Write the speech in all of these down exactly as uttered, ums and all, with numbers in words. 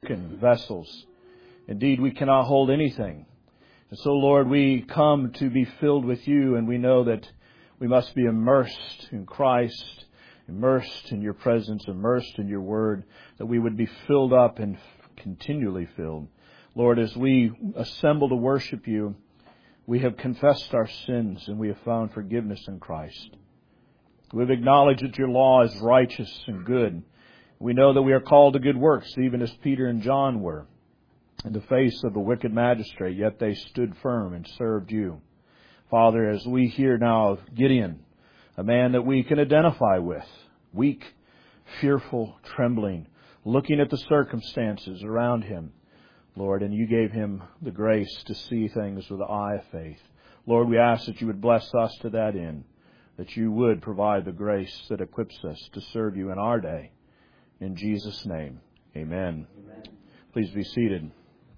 broken vessels. Indeed, we cannot hold anything. And so, Lord, we come to be filled with You, and we know that we must be immersed in Christ, immersed in Your presence, immersed in Your Word, that we would be filled up and continually filled. Lord, as we assemble to worship You, we have confessed our sins and we have found forgiveness in Christ. We've acknowledged that Your law is righteous and good. We know that we are called to good works, even as Peter and John were. In the face of the wicked magistrate, yet they stood firm and served You. Father, as we hear now of Gideon, a man that we can identify with, weak, fearful, trembling, looking at the circumstances around him, Lord, and You gave him the grace to see things with the eye of faith. Lord, we ask that You would bless us to that end, that You would provide the grace that equips us to serve You in our day. In Jesus' name, amen. Amen. Please be seated.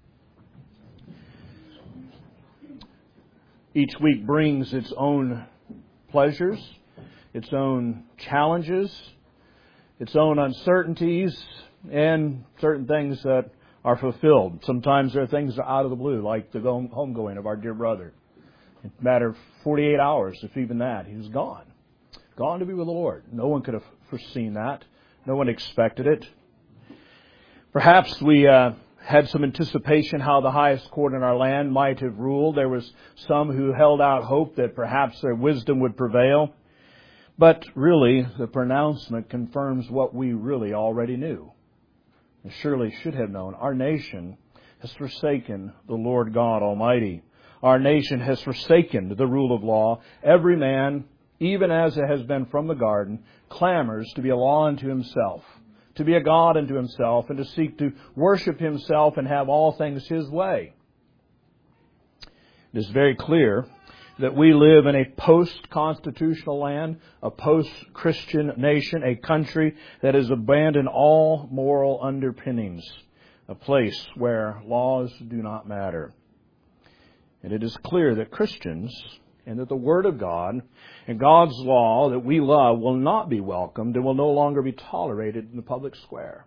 Each week brings its own pleasures, its own challenges, its own uncertainties, and certain things that are fulfilled. Sometimes there are things that are out of the blue, like the homegoing of our dear brother. In a matter of forty-eight hours, if even that, he was gone. Gone to be with the Lord. No one could have foreseen that. No one expected it. Perhaps we uh, had some anticipation how the highest court in our land might have ruled. There was some who held out hope that perhaps their wisdom would prevail. But really, the pronouncement confirms what we really already knew, and surely should have known. Our nation has forsaken the Lord God Almighty. Our nation has forsaken the rule of law. Every man, even as it has been from the garden, clamors to be a law unto himself, to be a God unto himself, and to seek to worship himself and have all things his way. It is very clear that we live in a post-constitutional land, a post-Christian nation, a country that has abandoned all moral underpinnings, a place where laws do not matter. And it is clear that Christians and that the Word of God and God's law that we love will not be welcomed and will no longer be tolerated in the public square.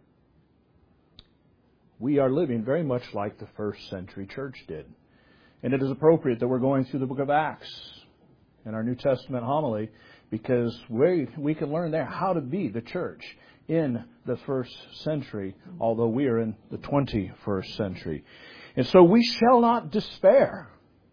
We are living very much like the first century church did. And it is appropriate that we're going through the book of Acts in our New Testament homily, because we, we can learn there how to be the church in the first century, although we are in the twenty-first century. And so we shall not despair.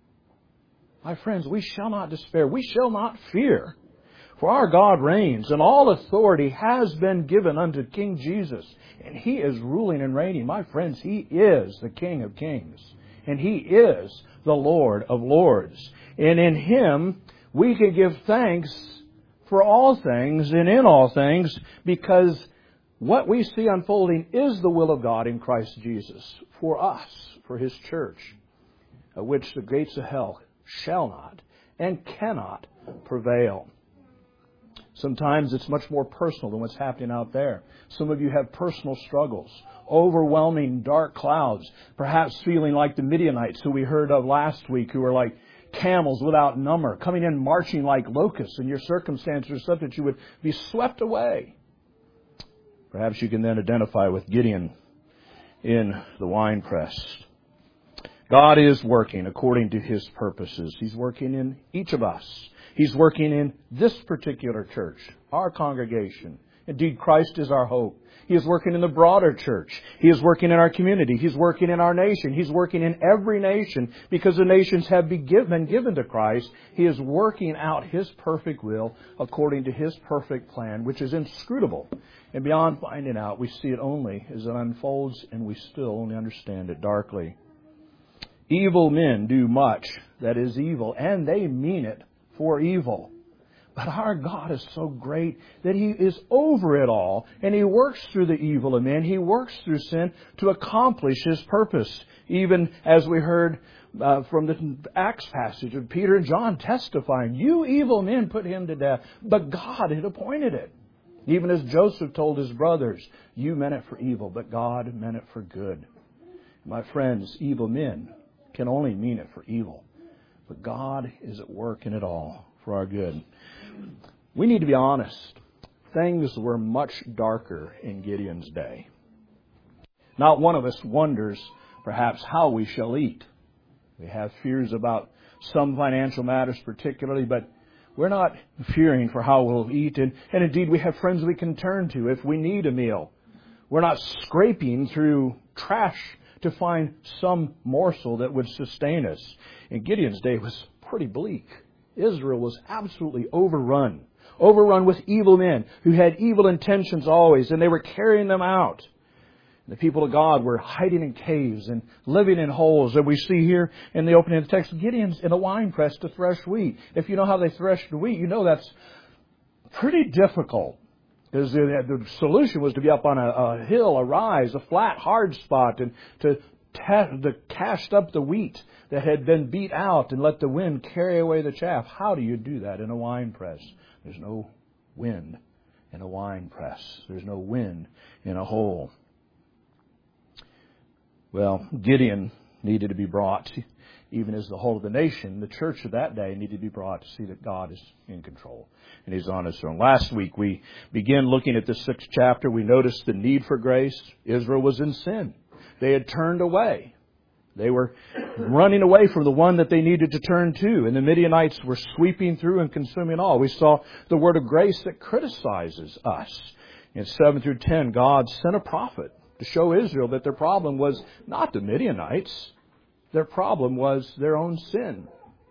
My friends, we shall not despair. We shall not fear. For our God reigns, and all authority has been given unto King Jesus. And He is ruling and reigning. My friends, He is the King of kings. And He is the Lord of lords. And in Him we can give thanks for all things and in all things, because what we see unfolding is the will of God in Christ Jesus for us, for His church, of which the gates of hell shall not and cannot prevail. Sometimes it's much more personal than what's happening out there. Some of you have personal struggles, overwhelming dark clouds, perhaps feeling like the Midianites who we heard of last week, who were like camels without number, coming in marching like locusts, and your circumstances are such that you would be swept away. Perhaps you can then identify with Gideon in the winepress. God is working according to His purposes. He's working in each of us. He's working in this particular church, our congregation. Indeed, Christ is our hope. He is working in the broader church. He is working in our community. He's working in our nation. He's working in every nation, because the nations have been given to Christ. He is working out His perfect will according to His perfect plan, which is inscrutable. And beyond finding out, we see it only as it unfolds, and we still only understand it darkly. Evil men do much that is evil, and they mean it for evil. But our God is so great that He is over it all, and He works through the evil of men. He works through sin to accomplish His purpose. Even as we heard uh, from the Acts passage of Peter and John testifying, you evil men put Him to death, but God had appointed it. Even as Joseph told his brothers, you meant it for evil, but God meant it for good. My friends, evil men can only mean it for evil, but God is at work in it all for our good. We need to be honest. Things were much darker in Gideon's day. Not one of us wonders, perhaps, how we shall eat. We have fears about some financial matters particularly, but we're not fearing for how we'll eat. And, and indeed, we have friends we can turn to if we need a meal. We're not scraping through trash to find some morsel that would sustain us. In Gideon's day, it was pretty bleak. Israel was absolutely overrun. Overrun with evil men who had evil intentions always, and they were carrying them out. The people of God were hiding in caves and living in holes. And we see here in the opening of the text, Gideon's in a wine press to thresh wheat. If you know how they thresh the wheat, you know that's pretty difficult. Because the, the solution was to be up on a, a hill, a rise, a flat, hard spot, and to, te- to cast up the wheat that had been beat out and let the wind carry away the chaff. How do you do that in a wine press? There's no wind in a wine press. There's no wind in a hole. Well, Gideon needed to be brought, even as the whole of the nation, the church of that day needed to be brought to see that God is in control and He's on His throne. Last week we began looking at the sixth chapter. We noticed the need for grace. Israel was in sin. They had turned away. They were running away from the one that they needed to turn to. And the Midianites were sweeping through and consuming all. We saw the word of grace that criticizes us. In seven through ten, God sent a prophet to show Israel that their problem was not the Midianites. Their problem was their own sin.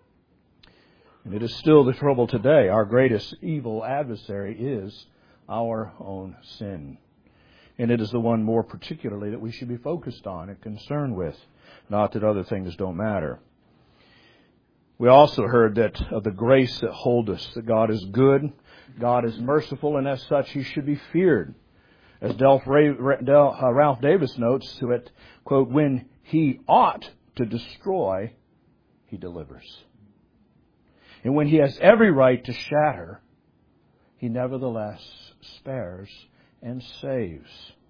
And it is still the trouble today. Our greatest evil adversary is our own sin. And it is the one more particularly that we should be focused on and concerned with. Not that other things don't matter. We also heard that of the grace that holds us, that God is good, God is merciful, and as such He should be feared. As Ralph Davis notes to it, quote, when He ought to destroy, He delivers. And when He has every right to shatter, He nevertheless spares and saves.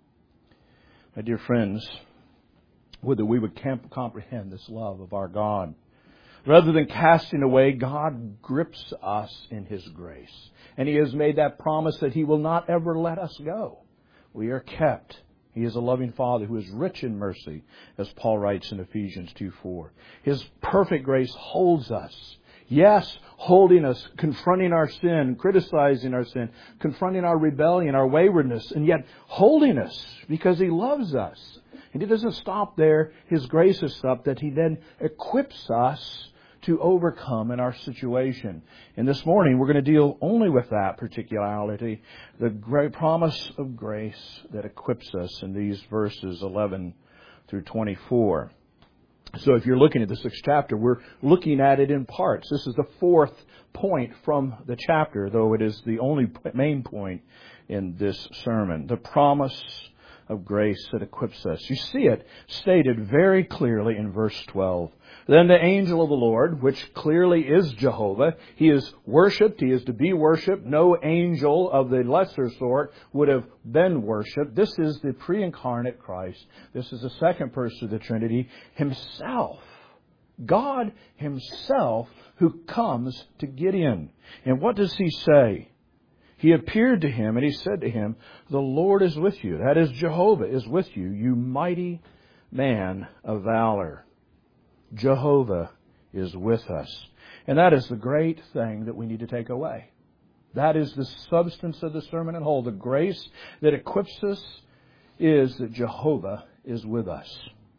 My dear friends, whether we would comprehend this love of our God. Rather than casting away, God grips us in His grace. And He has made that promise that He will not ever let us go. We are kept. He is a loving Father who is rich in mercy, as Paul writes in Ephesians two four. His perfect grace holds us. Yes, holding us, confronting our sin, criticizing our sin, confronting our rebellion, our waywardness, and yet holding us because He loves us. And He doesn't stop there. His grace is up that He then equips us to overcome in our situation. And this morning we're going to deal only with that particularity, the great promise of grace that equips us in these verses eleven through twenty-four. So if you're looking at the sixth chapter, we're looking at it in parts. This is the fourth point from the chapter, though it is the only main point in this sermon. The promise of grace that equips us. You see it stated very clearly in verse twelve. Then the angel of the Lord, which clearly is Jehovah, He is worshipped, He is to be worshipped. No angel of the lesser sort would have been worshipped. This is the pre-incarnate Christ. This is the second person of the Trinity, Himself. God Himself who comes to Gideon. And what does He say? He appeared to him and He said to him, the Lord is with you. That is, Jehovah is with you, you mighty man of valor. Jehovah is with us. And that is the great thing that we need to take away. That is the substance of the sermon in whole. The grace that equips us is that Jehovah is with us.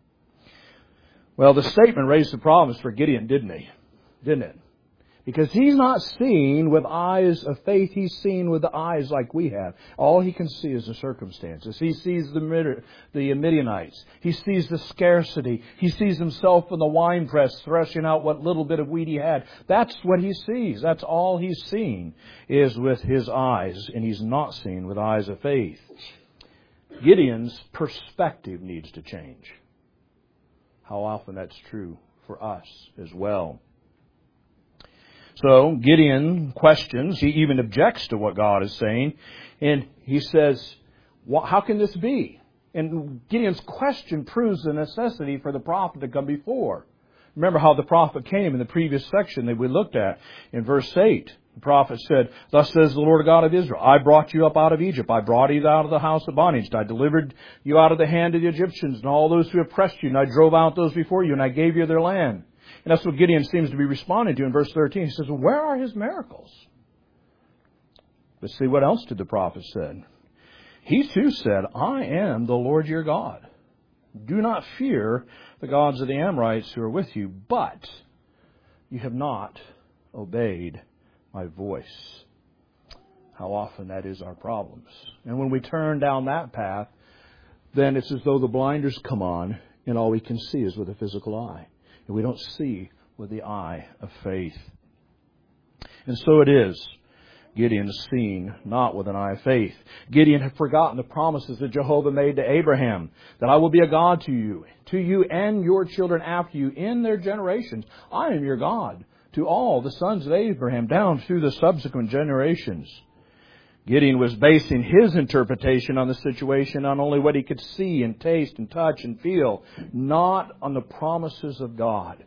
Well, the statement raised the problems for Gideon, didn't he? Didn't it? Because he's not seeing with eyes of faith. He's seeing with the eyes like we have. All he can see is the circumstances. He sees the the Midianites. He sees the scarcity. He sees himself in the wine press threshing out what little bit of wheat he had. That's what he sees. That's all he's seeing is with his eyes. And he's not seeing with eyes of faith. Gideon's perspective needs to change. How often that's true for us as well. So Gideon questions, he even objects to what God is saying, and he says, how can this be? And Gideon's question proves the necessity for the prophet to come before. Remember how the prophet came in the previous section that we looked at in verse eight. The prophet said, "Thus says the Lord God of Israel, I brought you up out of Egypt. I brought you out of the house of bondage. I delivered you out of the hand of the Egyptians and all those who oppressed you. And I drove out those before you, and I gave you their land." And that's what Gideon seems to be responding to in verse thirteen. He says, well, where are his miracles? But see, what else did the prophet say? He too said, "I am the Lord your God. Do not fear the gods of the Amorites who are with you, but you have not obeyed my voice." How often that is our problems. And when we turn down that path, then it's as though the blinders come on and all we can see is with a physical eye. And we don't see with the eye of faith. And so it is. Gideon is seen not with an eye of faith. Gideon had forgotten the promises that Jehovah made to Abraham, that I will be a God to you, to you and your children after you in their generations. I am your God to all the sons of Abraham down through the subsequent generations. Gideon was basing his interpretation on the situation on only what he could see and taste and touch and feel, not on the promises of God.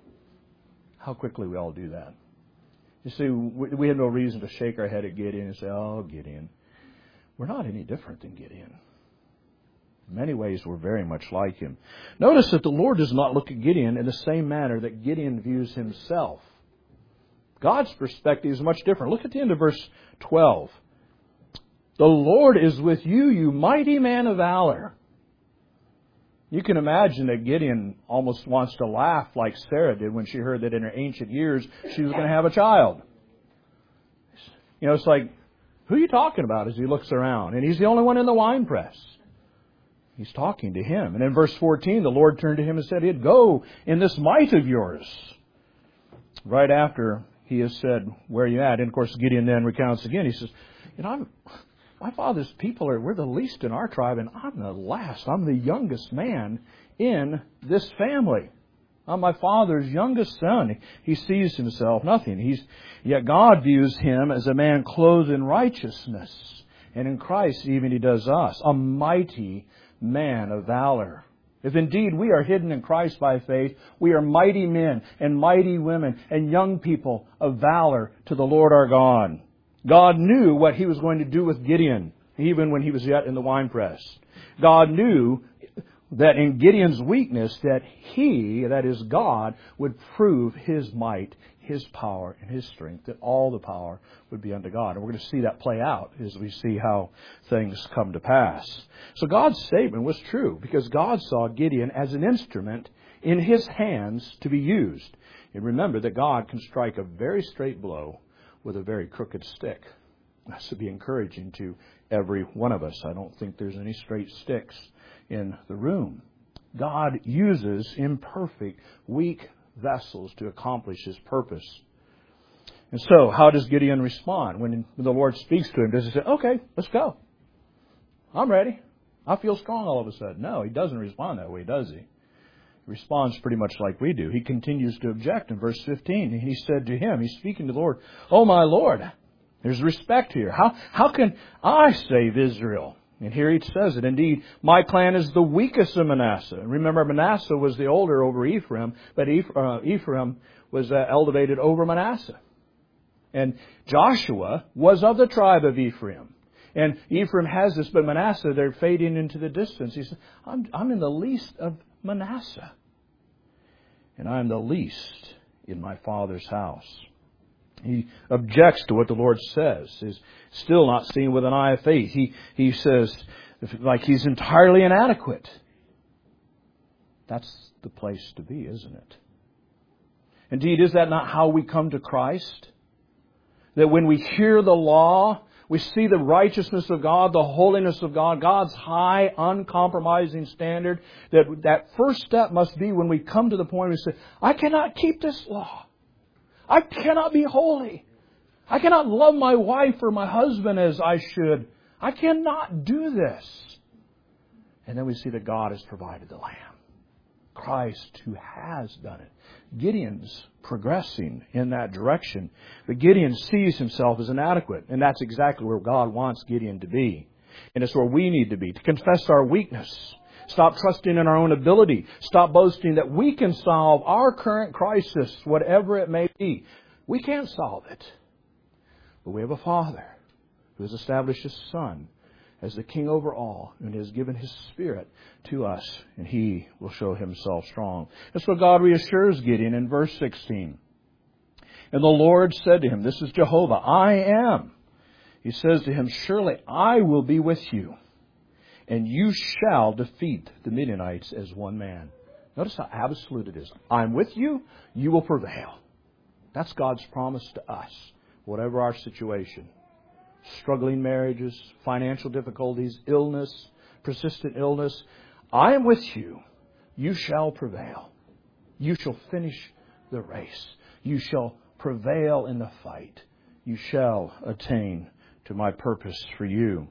How quickly we all do that. You see, we have no reason to shake our head at Gideon and say, "Oh, Gideon." We're not any different than Gideon. In many ways, we're very much like him. Notice that the Lord does not look at Gideon in the same manner that Gideon views himself. God's perspective is much different. Look at the end of verse twelve. "The Lord is with you, you mighty man of valor." You can imagine that Gideon almost wants to laugh like Sarah did when she heard that in her ancient years she was going to have a child. You know, it's like, who are you talking about as he looks around? And he's the only one in the winepress. He's talking to him. And in verse fourteen, the Lord turned to him and said, "Go in this might of yours." Right after he has said, "Where are you at?" And of course, Gideon then recounts again. He says, you know, I'm... My father's people are, we're the least in our tribe, and I'm the last. I'm the youngest man in this family. I'm my father's youngest son. He sees himself nothing. He's, yet God views him as a man clothed in righteousness. And in Christ, even he does us, a mighty man of valor. If indeed we are hidden in Christ by faith, we are mighty men and mighty women and young people of valor to the Lord our God. God knew what he was going to do with Gideon, even when he was yet in the winepress. God knew that in Gideon's weakness, that he, that is God, would prove his might, his power, and his strength, that all the power would be unto God. And we're going to see that play out as we see how things come to pass. So God's statement was true, because God saw Gideon as an instrument in his hands to be used. And remember that God can strike a very straight blow with a very crooked stick. That should be encouraging to every one of us. I don't think there's any straight sticks in the room. God uses imperfect, weak vessels to accomplish his purpose. And so, how does Gideon respond? When the Lord speaks to him, does he say, "Okay, let's go. I'm ready. I feel strong all of a sudden"? No, he doesn't respond that way, does he? Responds pretty much like we do. He continues to object in verse fifteen. And he said to him, he's speaking to the Lord, "Oh, my Lord." There's respect here. How, how can I save Israel? And here he says it. "Indeed, my clan is the weakest of Manasseh." Remember, Manasseh was the older over Ephraim, but Ephraim was elevated over Manasseh. And Joshua was of the tribe of Ephraim. And Ephraim has this, but Manasseh, they're fading into the distance. He says, I'm, I'm in the least of Manasseh, and I am the least in my father's house. He objects to what the Lord says. He's still not seen with an eye of faith. He, he says, like he's entirely inadequate. That's the place to be, isn't it? Indeed, is that not how we come to Christ? That when we hear the law, we see the righteousness of God, the holiness of God, God's high, uncompromising standard. That that first step must be when we come to the point where we say, I cannot keep this law. I cannot be holy. I cannot love my wife or my husband as I should. I cannot do this. And then we see that God has provided the Lamb. Christ who has done it. Gideon's progressing in that direction. But Gideon sees himself as inadequate. And that's exactly where God wants Gideon to be. And it's where we need to be. To confess our weakness. Stop trusting in our own ability. Stop boasting that we can solve our current crisis, whatever it may be. We can't solve it. But we have a Father who has established His Son as the King over all, and has given His Spirit to us, and He will show Himself strong. That's what God reassures Gideon in verse sixteen. And the Lord said to him, this is Jehovah, I am. He says to him, surely I will be with you, and you shall defeat the Midianites as one man. Notice how absolute it is. I'm with you, you will prevail. That's God's promise to us, whatever our situation. Struggling marriages, financial difficulties, illness, persistent illness. I am with you. You shall prevail. You shall finish the race. You shall prevail in the fight. You shall attain to my purpose for you.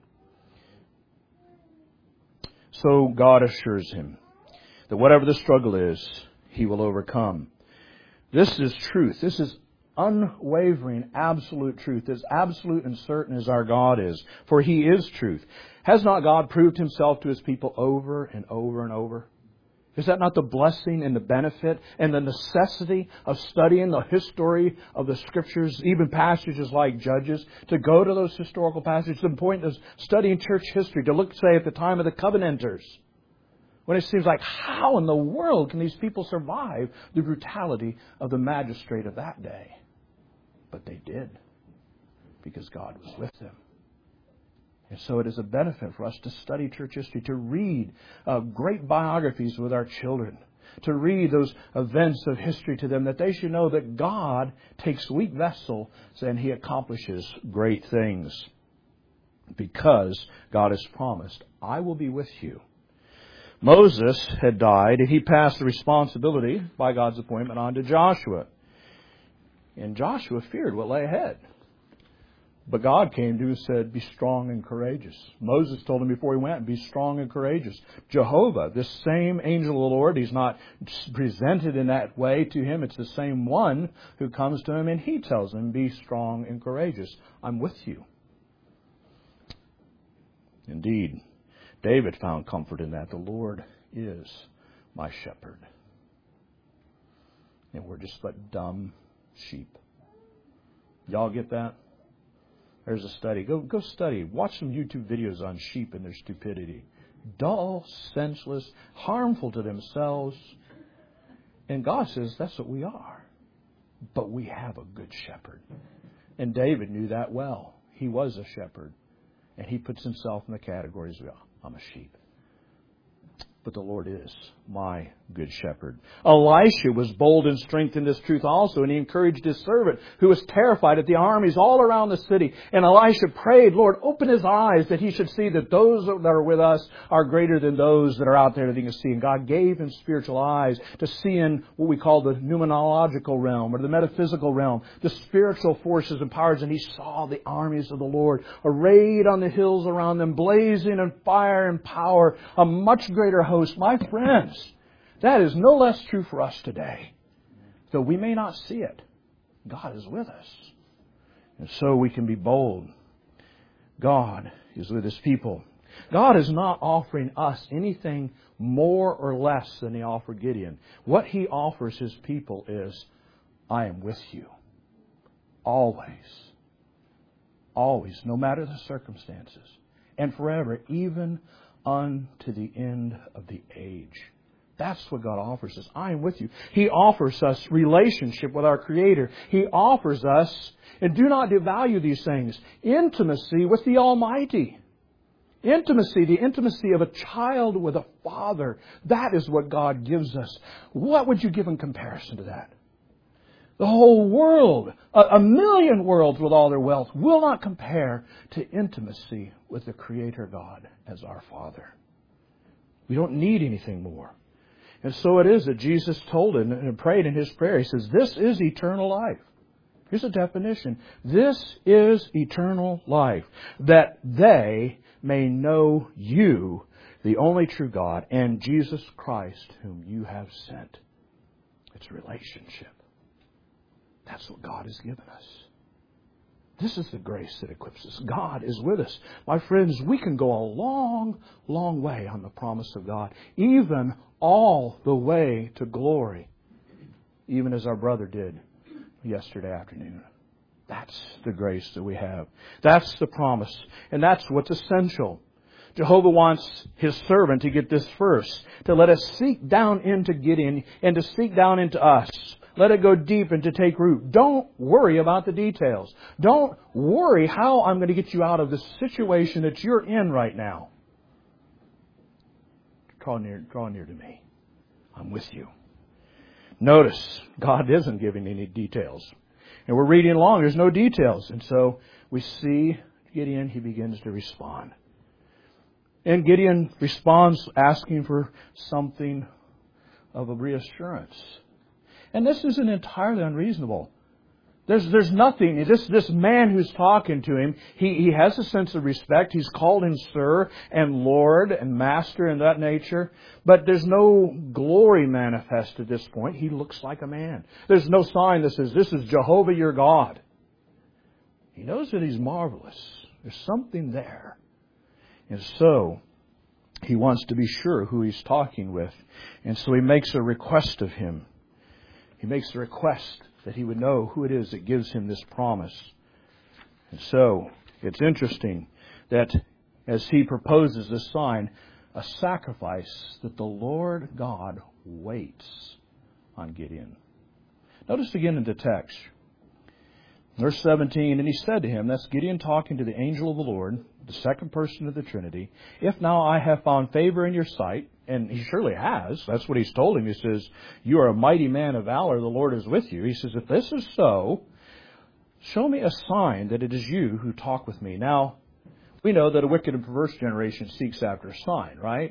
So God assures him that whatever the struggle is, he will overcome. This is truth. This is unwavering, absolute truth, as absolute and certain as our God is, for He is truth. Has not God proved Himself to His people over and over and over? Is that not the blessing and the benefit and the necessity of studying the history of the Scriptures, even passages like Judges, to go to those historical passages? The point is studying church history, to look, say, at the time of the Covenanters, when it seems like, how in the world can these people survive the brutality of the magistrate of that day? But they did, because God was with them. And so it is a benefit for us to study church history, to read uh, great biographies with our children, to read those events of history to them, that they should know that God takes weak vessels and He accomplishes great things. Because God has promised, I will be with you. Moses had died, and he passed the responsibility, by God's appointment, on to Joshua. And Joshua feared what lay ahead. But God came to him and said, be strong and courageous. Moses told him before he went, be strong and courageous. Jehovah, this same angel of the Lord, he's not presented in that way to him. It's the same one who comes to him, and he tells him, be strong and courageous. I'm with you. Indeed, David found comfort in that. The Lord is my shepherd. And we're just but dumb sheep. Y'all get that? There's a study. Go go study. Watch some YouTube videos on sheep and their stupidity. Dull, senseless, harmful to themselves. And God says that's what we are. But we have a good shepherd. And David knew that well. He was a shepherd. And he puts himself in the categories of, I'm a sheep. But the Lord is my good shepherd. Elisha was bold and strength in this truth also, and he encouraged his servant, who was terrified at the armies all around the city. And Elisha prayed, Lord, open his eyes that he should see that those that are with us are greater than those that are out there that he can see. And God gave him spiritual eyes to see in what we call the numenological realm, or the metaphysical realm, the spiritual forces and powers. And he saw the armies of the Lord arrayed on the hills around them, blazing in fire and power, a much greater host. My friends, that is no less true for us today. Though we may not see it, God is with us. And so we can be bold. God is with His people. God is not offering us anything more or less than He offered Gideon. What He offers His people is, I am with you. Always. Always, no matter the circumstances. And forever, even unto the end of the age. That's what God offers us. I am with you. He offers us relationship with our Creator. He offers us, and do not devalue these things, intimacy with the Almighty. Intimacy, the intimacy of a child with a father. That is what God gives us. What would you give in comparison to that? The whole world, a, a million worlds with all their wealth, will not compare to intimacy with the Creator God as our Father. We don't need anything more. And so it is that Jesus told him and prayed in His prayer. He says, this is eternal life. Here's a definition. This is eternal life, that they may know you, the only true God, and Jesus Christ, whom you have sent. It's relationship. That's what God has given us. This is the grace that equips us. God is with us. My friends, we can go a long, long way on the promise of God, even all the way to glory, even as our brother did yesterday afternoon. That's the grace that we have. That's the promise. And that's what's essential. Jehovah wants His servant to get this first, to let us seek down into Gideon and to seek down into us. Let it go deep and to take root. Don't worry about the details. Don't worry how I'm going to get you out of the situation that you're in right now. Draw near, draw near to me. I'm with you. Notice, God isn't giving any details. And we're reading along, there's no details. And so we see Gideon, he begins to respond. And Gideon responds asking for something of a reassurance. And this isn't entirely unreasonable. There's there's nothing. This this man who's talking to him, he, he has a sense of respect. He's called him Sir and Lord and Master and that nature. But there's no glory manifest at this point. He looks like a man. There's no sign that says, this is Jehovah your God. He knows that He's marvelous. There's something there. And so, he wants to be sure who he's talking with. And so he makes a request of him. He makes a request that he would know who it is that gives him this promise. And so, it's interesting that as he proposes this sign, a sacrifice that the Lord God waits on Gideon. Notice again in the text. Verse seventeen, and he said to him, that's Gideon talking to the angel of the Lord, the second person of the Trinity, if now I have found favor in your sight, and he surely has, that's what he's told him. He says, you are a mighty man of valor, the Lord is with you. He says, if this is so, show me a sign that it is you who talk with me. Now, we know that a wicked and perverse generation seeks after a sign, right?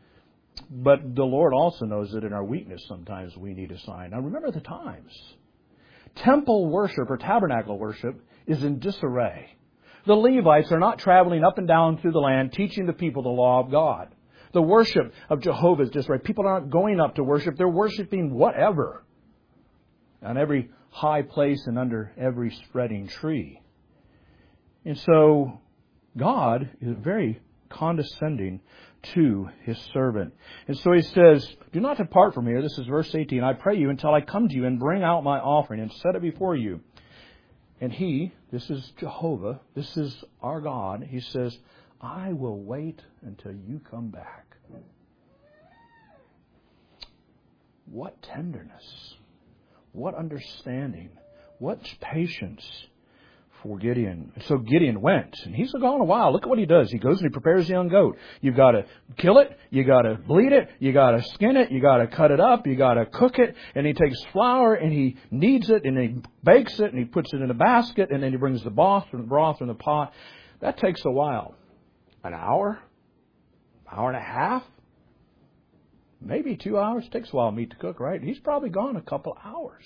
But the Lord also knows that in our weakness sometimes we need a sign. Now remember the times. Temple worship or tabernacle worship is in disarray. The Levites are not traveling up and down through the land teaching the people the law of God. The worship of Jehovah is disarray. People aren't going up to worship. They're worshiping whatever. On every high place and under every spreading tree. And so God is very condescending to His servant. And so He says, do not depart from here. This is verse eighteen. I pray you until I come to you and bring out my offering and set it before you. And He, this is Jehovah, this is our God, He says, I will wait until you come back. What tenderness, what understanding, what patience for Gideon. So Gideon went, and he's gone a while. Look at what he does. He goes and he prepares the young goat. You've got to kill it, you got to bleed it, you got to skin it, you got to cut it up, you got to cook it, and he takes flour and he kneads it and he bakes it and he puts it in a basket and then he brings the broth from the broth from the pot. That takes a while. An hour? Hour and a half? Maybe two hours. It takes a while meat to cook, right? He's probably gone a couple hours.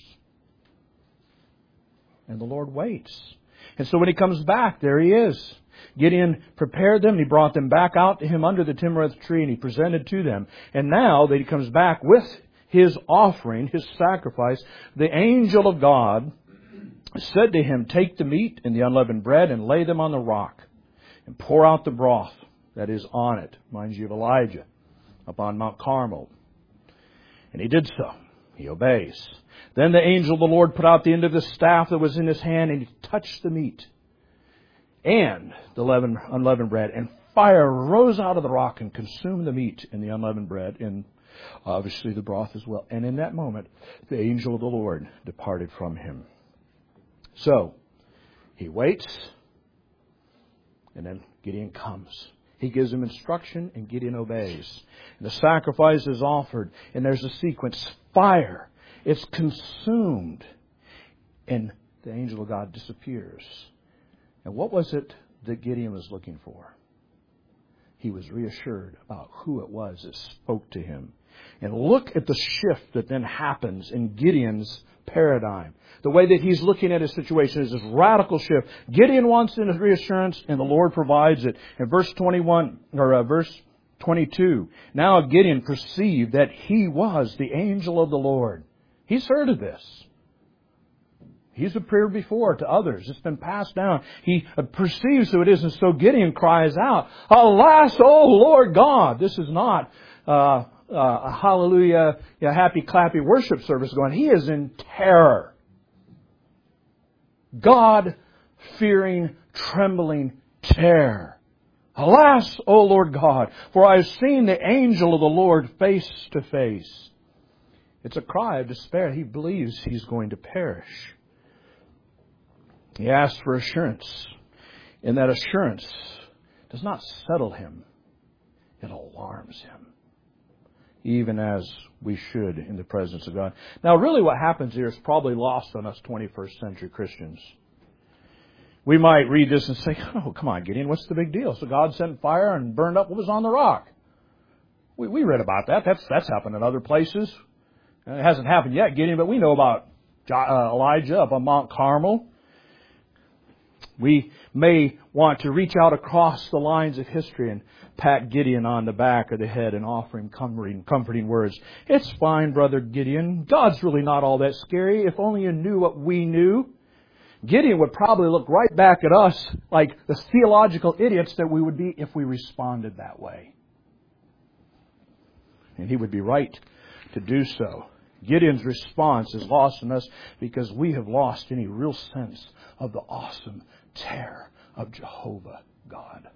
And the Lord waits. And so when He comes back, there He is. Gideon prepared them. He brought them back out to him under the Timareth tree and he presented to them. And now that he comes back with his offering, his sacrifice, the angel of God said to him, take the meat and the unleavened bread and lay them on the rock and pour out the broth that is on it. Reminds you of Elijah up on Mount Carmel. And he did so. He obeys. Then the angel of the Lord put out the end of the staff that was in his hand, and he touched the meat and the leavened, unleavened bread, and fire rose out of the rock and consumed the meat and the unleavened bread, and obviously the broth as well. And in that moment, the angel of the Lord departed from him. So, he waits, and then Gideon comes. He gives him instruction, and Gideon obeys. And the sacrifice is offered, and there's a sequence. Fire. It's consumed. And the angel of God disappears. And what was it that Gideon was looking for? He was reassured about who it was that spoke to him. And look at the shift that then happens in Gideon's paradigm. The way that he's looking at his situation is this radical shift. Gideon wants his reassurance, and the Lord provides it. In verse twenty-one, or uh, verse twenty-two, now Gideon perceived that he was the angel of the Lord. He's heard of this. He's appeared before to others. It's been passed down. He perceives who it is, and so Gideon cries out, alas, O Lord God! This is not uh, uh, a hallelujah, yeah, happy, clappy worship service going. He is in terror. God-fearing, trembling terror. Alas, O Lord God, for I have seen the angel of the Lord face to face. It's a cry of despair. He believes he's going to perish. He asks for assurance, and that assurance does not settle him. It alarms him, even as we should in the presence of God. Now, really what happens here is probably lost on us twenty-first century Christians. We might read this and say, oh, come on, Gideon, what's the big deal? So God sent fire and burned up what was on the rock. We, we read about that. That's, that's happened in other places. It hasn't happened yet, Gideon, but we know about Elijah up on Mount Carmel. We may want to reach out across the lines of history and pat Gideon on the back or the head and offer him comforting, comforting words. It's fine, Brother Gideon. God's really not all that scary. If only you knew what we knew. Gideon would probably look right back at us like the theological idiots that we would be if we responded that way. And he would be right to do so. Gideon's response is lost in us because we have lost any real sense of the awesome terror of Jehovah God.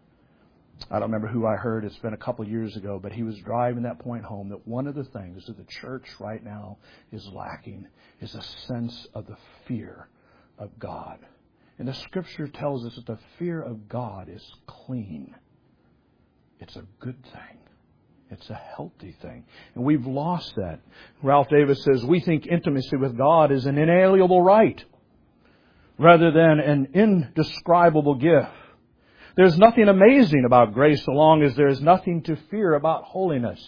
I don't remember who I heard. It's been a couple of years ago, but he was driving that point home that one of the things that the church right now is lacking is a sense of the fear of God. And the Scripture tells us that the fear of God is clean. It's a good thing. It's a healthy thing. And we've lost that. Ralph Davis says, we think intimacy with God is an inalienable right rather than an indescribable gift. There's nothing amazing about grace so long as there is nothing to fear about holiness.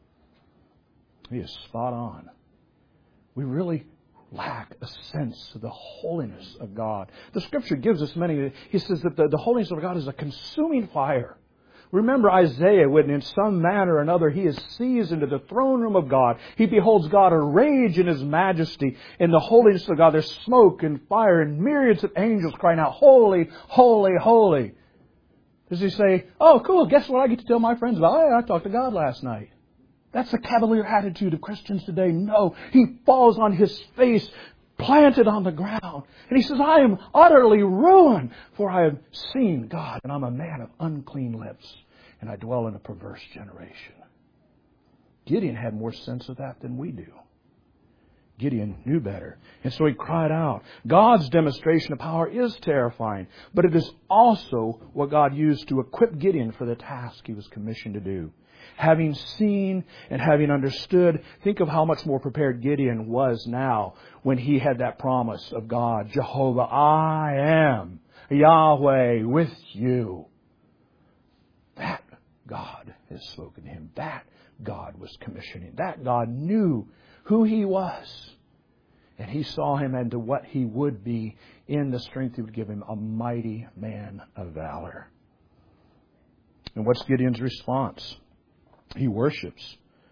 He is spot on. We really lack a sense of the holiness of God. The Scripture gives us many. He says that the, the holiness of God is a consuming fire. Remember Isaiah when in some manner or another he is seized into the throne room of God. He beholds God arrayed in His majesty. In the holiness of God there's smoke and fire and myriads of angels crying out, holy, holy, holy. Does he say, oh, cool, guess what I get to tell my friends about? Oh, I talked to God last night. That's the cavalier attitude of Christians today. No, he falls on his face, planted on the ground. And he says, I am utterly ruined, for I have seen God, and I'm a man of unclean lips, and I dwell in a perverse generation. Gideon had more sense of that than we do. Gideon knew better. And so he cried out. God's demonstration of power is terrifying, but it is also what God used to equip Gideon for the task he was commissioned to do. Having seen and having understood, think of how much more prepared Gideon was now when he had that promise of God, Jehovah, I am Yahweh with you. That God has spoken to him. That God was commissioning. That God knew who he was. And he saw him into what he would be in the strength he would give him, a mighty man of valor. And what's Gideon's response? He worships.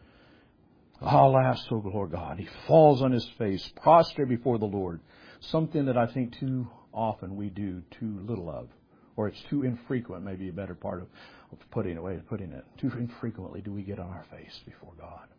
Alas, O Lord God. He falls on his face, prostrate before the Lord. Something that I think too often we do too little of. Or it's too infrequent, maybe a better part of putting it, way of putting it. Too infrequently do we get on our face before God.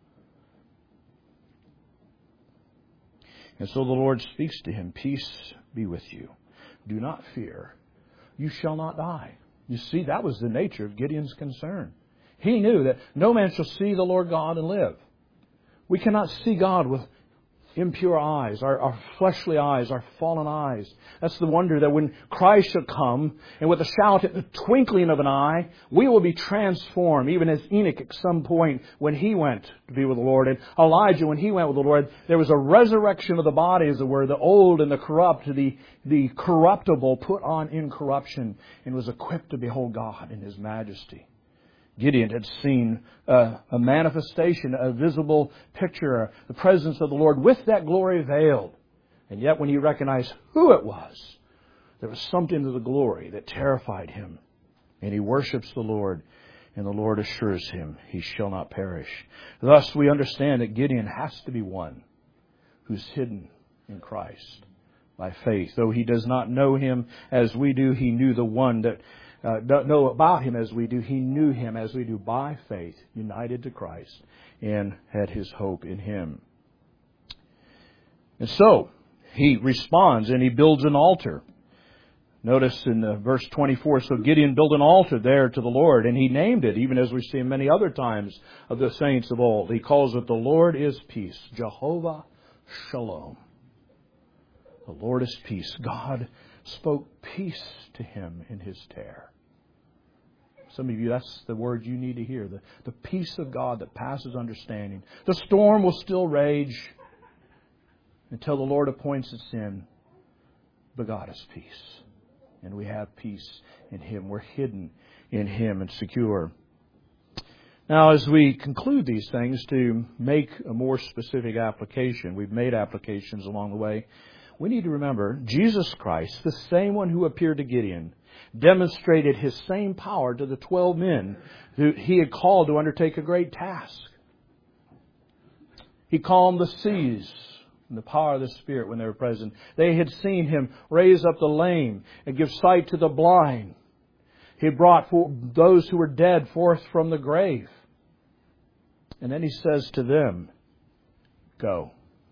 And so the Lord speaks to him, peace be with you. Do not fear. You shall not die. You see, that was the nature of Gideon's concern. He knew that no man shall see the Lord God and live. We cannot see God with impure eyes, our, our fleshly eyes, our fallen eyes. That's the wonder that when Christ shall come, and with a shout at the twinkling of an eye, we will be transformed, even as Enoch at some point when he went to be with the Lord. And Elijah, when he went with the Lord, there was a resurrection of the body, as it were, the old and the corrupt, the, the corruptible put on incorruption, and was equipped to behold God in His majesty. Gideon had seen uh, a manifestation, a visible picture, the presence of the Lord with that glory veiled. And yet when he recognized who it was, there was something to the glory that terrified him. And he worships the Lord, and the Lord assures him he shall not perish. Thus we understand that Gideon has to be one who's hidden in Christ by faith. Though he does not know Him as we do, he knew the one that Uh, don't know about Him as we do. He knew Him as we do by faith, united to Christ, and had his hope in Him. And so, he responds and he builds an altar. Notice in uh, verse twenty-four, so Gideon built an altar there to the Lord, and he named it, even as we see many other times of the saints of old. He calls it the Lord is peace, Jehovah Shalom. The Lord is peace. God spoke peace to him in his terror. Some of you, that's the word you need to hear. The, the peace of God that passes understanding. The storm will still rage until the Lord appoints its end. But God is peace. And we have peace in Him. We're hidden in Him and secure. Now, as we conclude these things to make a more specific application, we've made applications along the way. We need to remember Jesus Christ, the same one who appeared to Gideon, demonstrated His same power to the twelve men who He had called to undertake a great task. He calmed the seas in the power of the Spirit when they were present. They had seen Him raise up the lame and give sight to the blind. He brought those who were dead forth from the grave. And then He says to them, go.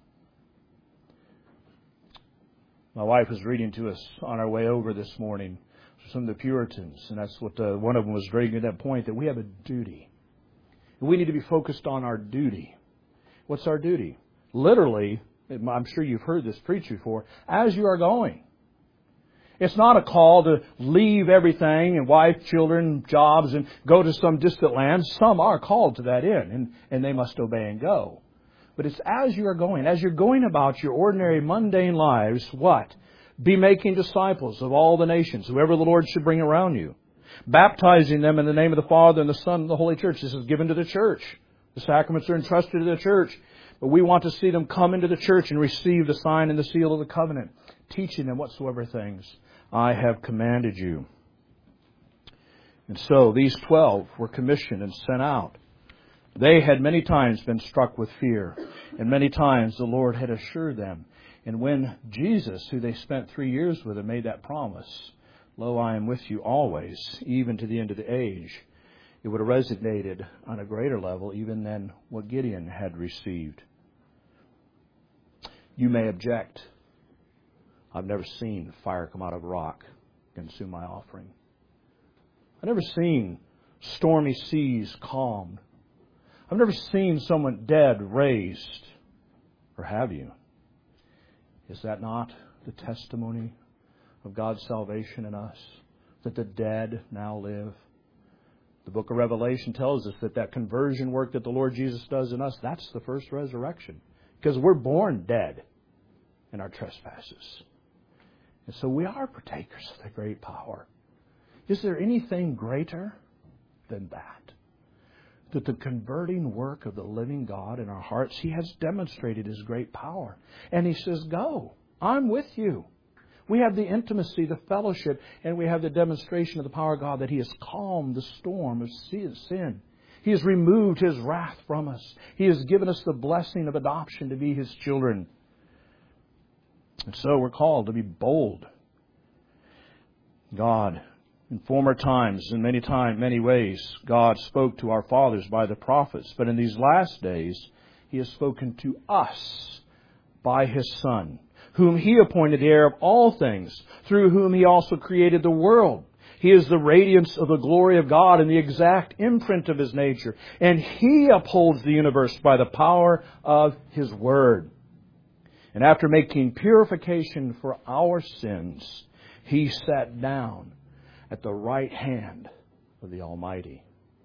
My wife was reading to us on our way over this morning some of the Puritans, and that's what uh, one of them was bringing at that point, that we have a duty. And we need to be focused on our duty. What's our duty? Literally, I'm sure you've heard this preached before, as you are going. It's not a call to leave everything and wife, children, jobs and go to some distant land. Some are called to that end and, and they must obey and go. But it's as you are going, as you're going about your ordinary mundane lives, what? Be making disciples of all the nations, whoever the Lord should bring around you. Baptizing them in the name of the Father and the Son and the Holy Church. This is given to the church. The sacraments are entrusted to the church. But we want to see them come into the church and receive the sign and the seal of the covenant, teaching them whatsoever things I have commanded you. And so these twelve were commissioned and sent out. They had many times been struck with fear, and many times the Lord had assured them. And when Jesus, who they spent three years with, and made that promise, lo, I am with you always, even to the end of the age, it would have resonated on a greater level even than what Gideon had received. You may object. I've never seen fire come out of a rock and consume my offering. I've never seen stormy seas calmed. I've never seen someone dead raised. Or have you? Is that not the testimony of God's salvation in us? That the dead now live? The book of Revelation tells us that that conversion work that the Lord Jesus does in us, that's the first resurrection. Because we're born dead in our trespasses. And so we are partakers of the great power. Is there anything greater than that? That the converting work of the living God in our hearts, He has demonstrated His great power. And He says, go, I'm with you. We have the intimacy, the fellowship, and we have the demonstration of the power of God that He has calmed the storm of sin. He has removed His wrath from us. He has given us the blessing of adoption to be His children. And so we're called to be bold. God, in former times, in many time, many ways, God spoke to our fathers by the prophets. But in these last days, He has spoken to us by His Son, whom He appointed the heir of all things, through whom He also created the world. He is the radiance of the glory of God and the exact imprint of His nature. And He upholds the universe by the power of His word. And after making purification for our sins, He sat down at the right hand of the Almighty.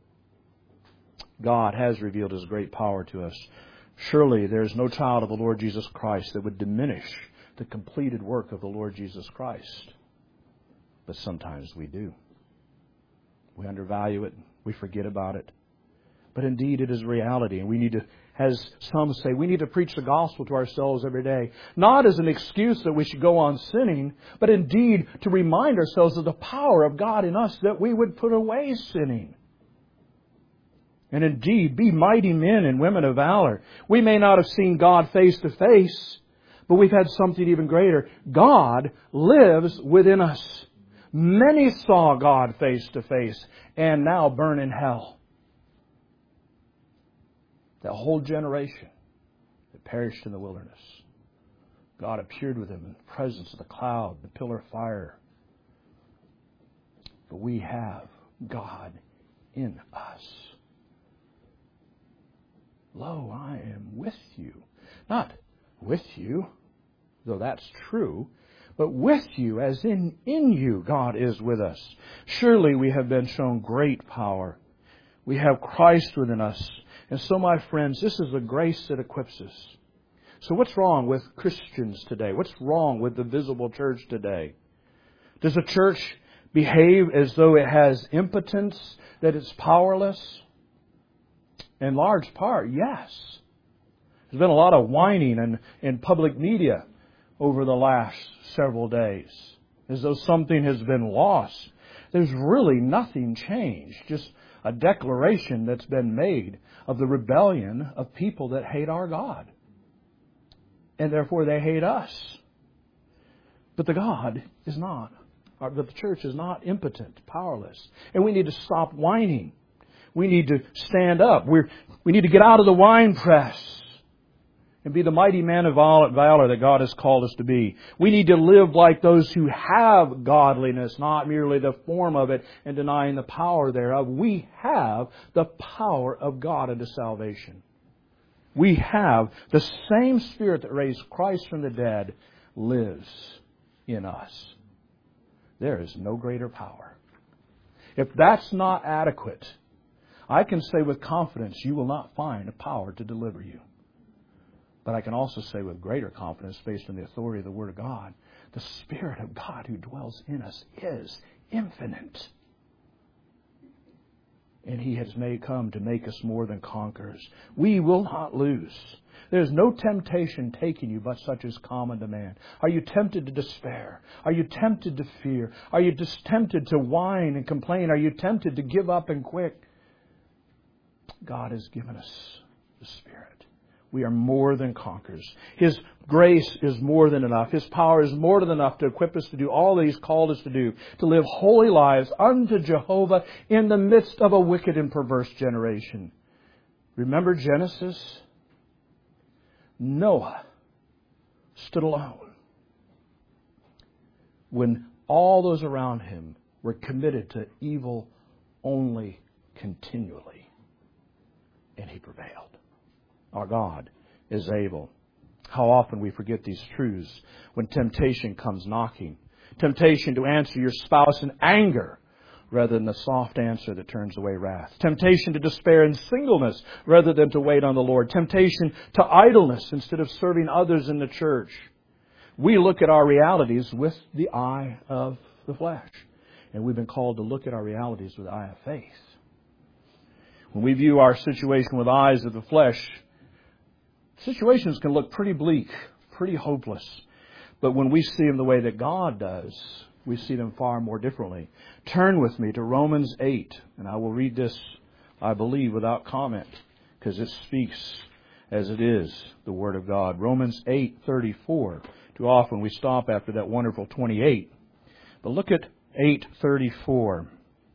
God has revealed His great power to us. Surely there is no child of the Lord Jesus Christ that would diminish the completed work of the Lord Jesus Christ. But sometimes we do. We undervalue it. We forget about it. But indeed it is reality, and we need to, as some say, we need to preach the gospel to ourselves every day. Not as an excuse that we should go on sinning, but indeed to remind ourselves of the power of God in us that we would put away sinning. And indeed be mighty men and women of valor. We may not have seen God face to face, but we've had something even greater. God lives within us. Many saw God face to face and now burn in hell. That whole generation that perished in the wilderness. God appeared with him in the presence of the cloud, the pillar of fire. But we have God in us. Lo, I am with you. Not with you, though that's true, but with you, as in, in you God is with us. Surely we have been shown great power. We have Christ within us. And so, my friends, this is the grace that equips us. So what's wrong with Christians today? What's wrong with the visible church today? Does the church behave as though it has impotence, that it's powerless? In large part, yes. There's been a lot of whining in, in public media over the last several days, as though something has been lost. There's really nothing changed, just a declaration that's been made of the rebellion of people that hate our God. And therefore they hate us. But the God is not, or the church is not impotent, powerless. And we need to stop whining. We need to stand up. We're, we need to get out of the wine press and be the mighty man of valor that God has called us to be. We need to live like those who have godliness, not merely the form of it and denying the power thereof. We have the power of God unto salvation. We have the same Spirit that raised Christ from the dead lives in us. There is no greater power. If that's not adequate, I can say with confidence, you will not find a power to deliver you. But I can also say with greater confidence, based on the authority of the Word of God, the Spirit of God who dwells in us is infinite. And He has made come to make us more than conquerors. We will not lose. There's no temptation taking you but such as common to man. Are you tempted to despair? Are you tempted to fear? Are you just tempted to whine and complain? Are you tempted to give up and quit? God has given us the Spirit. We are more than conquerors. His grace is more than enough. His power is more than enough to equip us to do all that He's called us to do. To live holy lives unto Jehovah in the midst of a wicked and perverse generation. Remember Genesis? Noah stood alone when all those around him were committed to evil only continually. And he prevailed. Our God is able. How often we forget these truths when temptation comes knocking. Temptation to answer your spouse in anger rather than the soft answer that turns away wrath. Temptation to despair in singleness rather than to wait on the Lord. Temptation to idleness instead of serving others in the church. We look at our realities with the eye of the flesh. And we've been called to look at our realities with the eye of faith. When we view our situation with eyes of the flesh, situations can look pretty bleak, pretty hopeless. But when we see them the way that God does, we see them far more differently. Turn with me to Romans eight, and I will read this, I believe, without comment, because it speaks as it is, the Word of God. Romans eight thirty-four. Too often we stop after that wonderful twenty-eight. But look at eight thirty-four.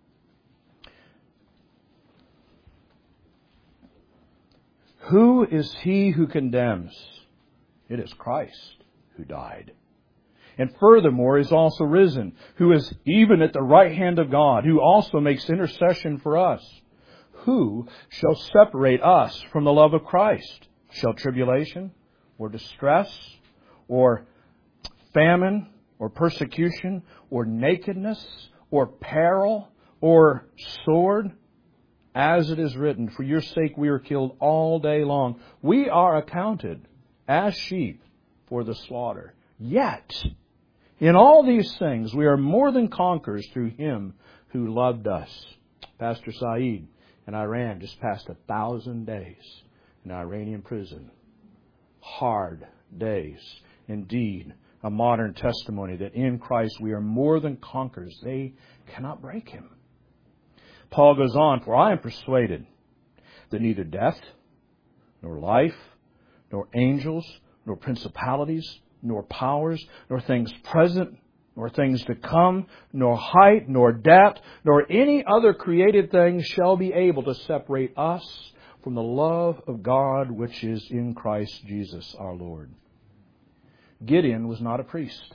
Who is he who condemns? It is Christ who died. And furthermore is also risen, who is even at the right hand of God, who also makes intercession for us. Who shall separate us from the love of Christ? Shall tribulation, or distress, or famine, or persecution, or nakedness, or peril, or sword? As it is written, for your sake we are killed all day long. We are accounted as sheep for the slaughter. Yet, in all these things, we are more than conquerors through Him who loved us. Pastor Saeed in Iran just passed a thousand days in an Iranian prison. Hard days. Indeed, a modern testimony that in Christ we are more than conquerors. They cannot break Him. Paul goes on, for I am persuaded that neither death, nor life, nor angels, nor principalities, nor powers, nor things present, nor things to come, nor height, nor depth, nor any other created thing shall be able to separate us from the love of God which is in Christ Jesus our Lord. Gideon was not a priest.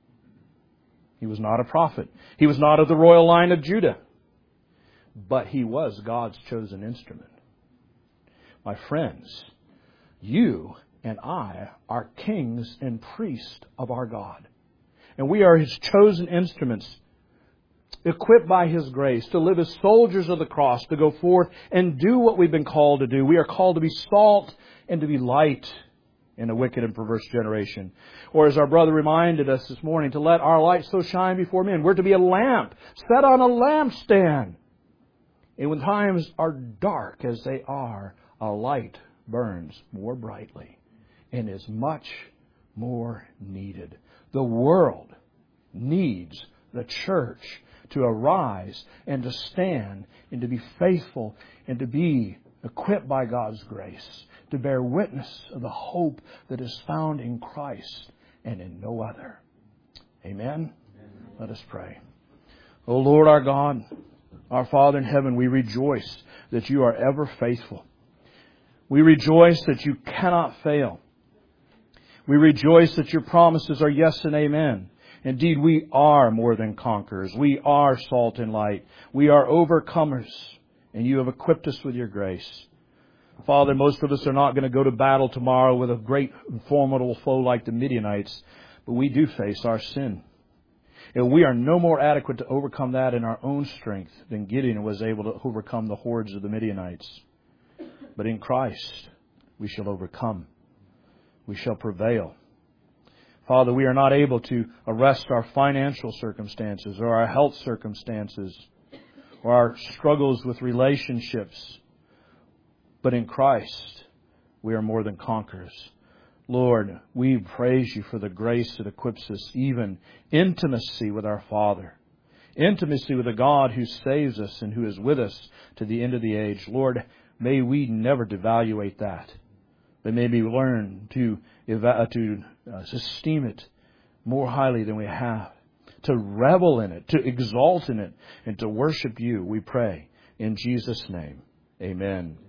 He was not a prophet. He was not of the royal line of Judah. But he was God's chosen instrument. My friends, you and I are kings and priests of our God. And we are His chosen instruments, equipped by His grace to live as soldiers of the cross, to go forth and do what we've been called to do. We are called to be salt and to be light in a wicked and perverse generation. Or as our brother reminded us this morning, to let our light so shine before men. We're to be a lamp set on a lampstand. And when times are dark as they are, a light burns more brightly and is much more needed. The world needs the church to arise and to stand and to be faithful and to be equipped by God's grace to bear witness of the hope that is found in Christ and in no other. Amen? Amen. Let us pray. O Lord our God, our Father in heaven, we rejoice that You are ever faithful. We rejoice that You cannot fail. We rejoice that Your promises are yes and amen. Indeed, we are more than conquerors. We are salt and light. We are overcomers. And You have equipped us with Your grace. Father, most of us are not going to go to battle tomorrow with a great and formidable foe like the Midianites, but we do face our sin. And we are no more adequate to overcome that in our own strength than Gideon was able to overcome the hordes of the Midianites. But in Christ, we shall overcome. We shall prevail. Father, we are not able to arrest our financial circumstances or our health circumstances or our struggles with relationships. But in Christ, we are more than conquerors. Lord, we praise You for the grace that equips us, even intimacy with our Father, intimacy with a God who saves us and who is with us to the end of the age. Lord, may we never devaluate that, but may we learn to, eva- to uh, esteem it more highly than we have, to revel in it, to exalt in it, and to worship You, we pray. In Jesus' name, amen.